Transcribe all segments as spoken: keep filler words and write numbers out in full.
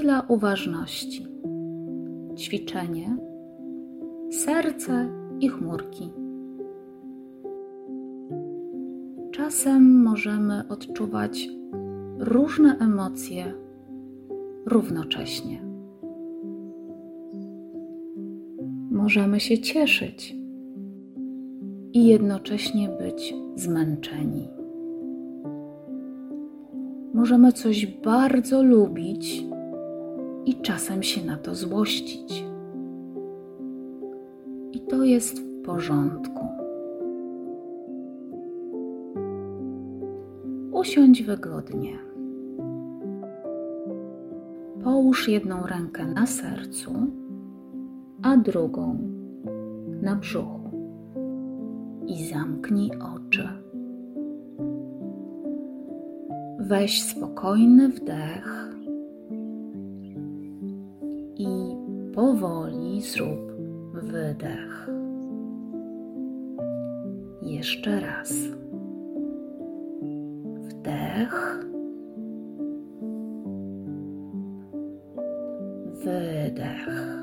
chwila uważności. Ćwiczenie serce i chmurki. Czasem możemy odczuwać różne emocje równocześnie. Możemy się cieszyć i jednocześnie być zmęczeni. Możemy coś bardzo lubić i czasem się na to złościć. I to jest w porządku. Usiądź wygodnie. Połóż jedną rękę na sercu, a drugą na brzuchu i zamknij oczy. Weź spokojny wdech i powoli zrób wydech. Jeszcze raz. Wdech. Wydech.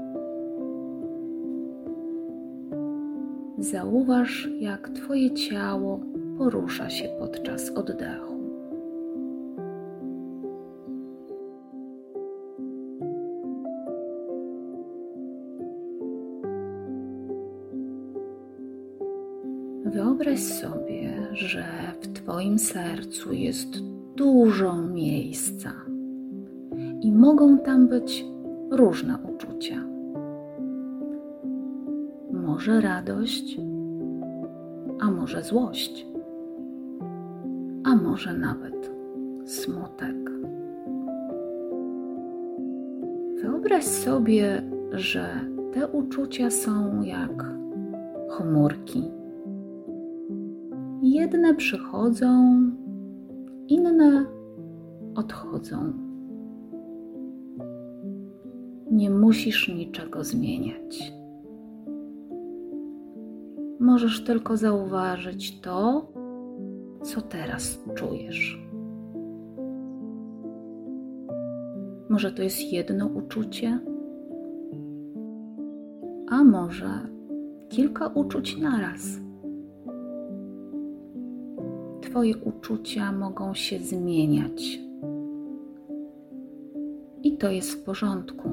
Zauważ, jak Twoje ciało porusza się podczas oddechu. Wyobraź sobie, że w Twoim sercu jest dużo miejsca i mogą tam być różne uczucia. Może radość, a może złość, a może nawet smutek. Wyobraź sobie, że te uczucia są jak chmurki. Jedne przychodzą, inne odchodzą. Nie musisz niczego zmieniać. Możesz tylko zauważyć to, co teraz czujesz. Może to jest jedno uczucie, a może kilka uczuć naraz. Twoje uczucia mogą się zmieniać. I to jest w porządku.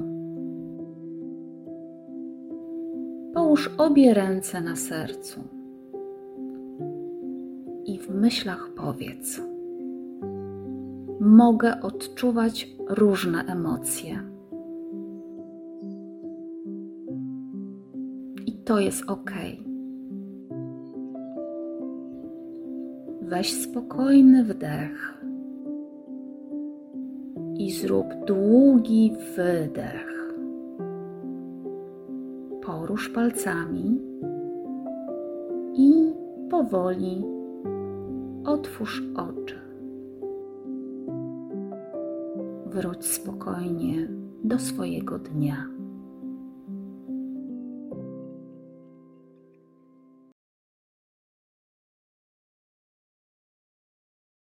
Połóż obie ręce na sercu i w myślach powiedz: mogę odczuwać różne emocje. I to jest ok. Weź spokojny wdech i zrób długi wydech. Porusz palcami i powoli otwórz oczy. Wróć spokojnie do swojego dnia.